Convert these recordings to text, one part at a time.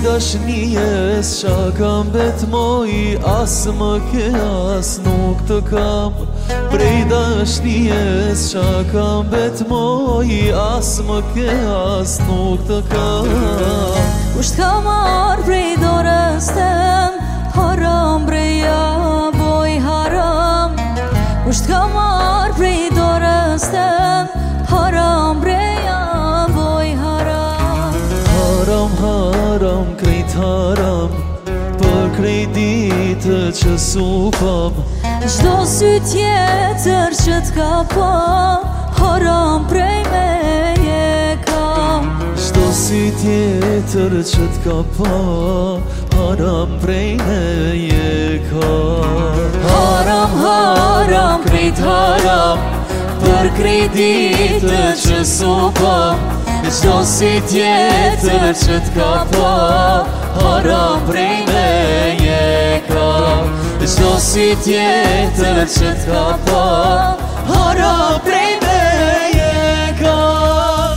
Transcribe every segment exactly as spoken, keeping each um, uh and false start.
dashnijes qa kam bet moj, as më ke as nuk të kam. Prej dashnijes qa kam bet moj, as më ke as nuk të kam. Kusht ka marrë prej dorës tem, haram breja boj haram. Kusht ka marrë prej dorës tem, haram breja boj haram. Haram, haram, krejt haram, për krejt ditë që supam. Çdo sy tjetër që t'ka pa, haram prej meje kam. Çdo sy tjetër që t'ka pa, haram prej meje kam. Haram, haram, krejt haram, për krejt ditë që supam. Çdo sy tjetër që t'ka pa, haram prej meje kam. Çdo sy tjetër që t'ka pa, haram prej meje kam.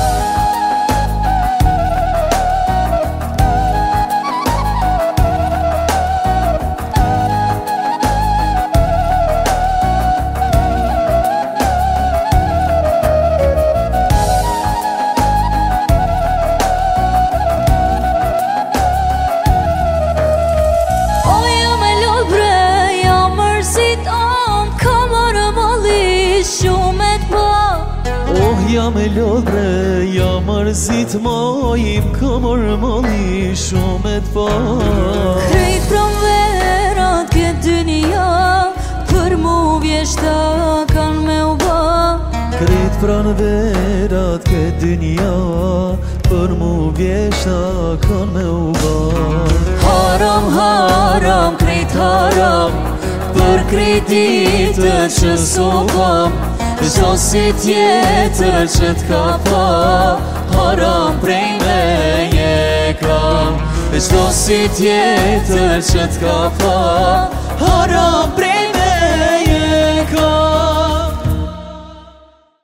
Ja me lodre, ja mërzit moj, m'ka marrë mali shumë e t'pa. Krejt pranverat këtë dynja, për mu vjeshta kan me u ba. Krejt pranverat këtë dynja, për mu vjeshta kan me u ba. Haram, haram, krejt haram, për krejt ditë që supam. Çdo sy tjetër që t'ka pa, haram prej meje kam. Çdo sy tjetër që t'ka pa, haram prej meje kam.